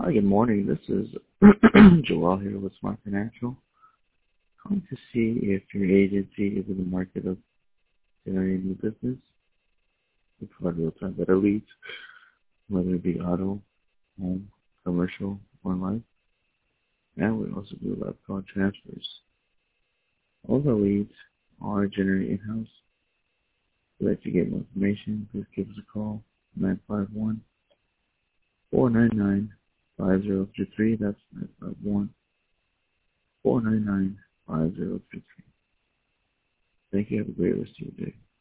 Hi, good morning. This is Joel here with Smart Financial. Calling to see if your agency is in the market of generating new business. We provide real-time data leads, whether it be auto, home, commercial, or life. And we also do live call transfers. All the leads are generated in-house. So that you get more information, please give us a call, 951-499-5023. That's 951-499-5023. Thank you. Have a great rest of your day.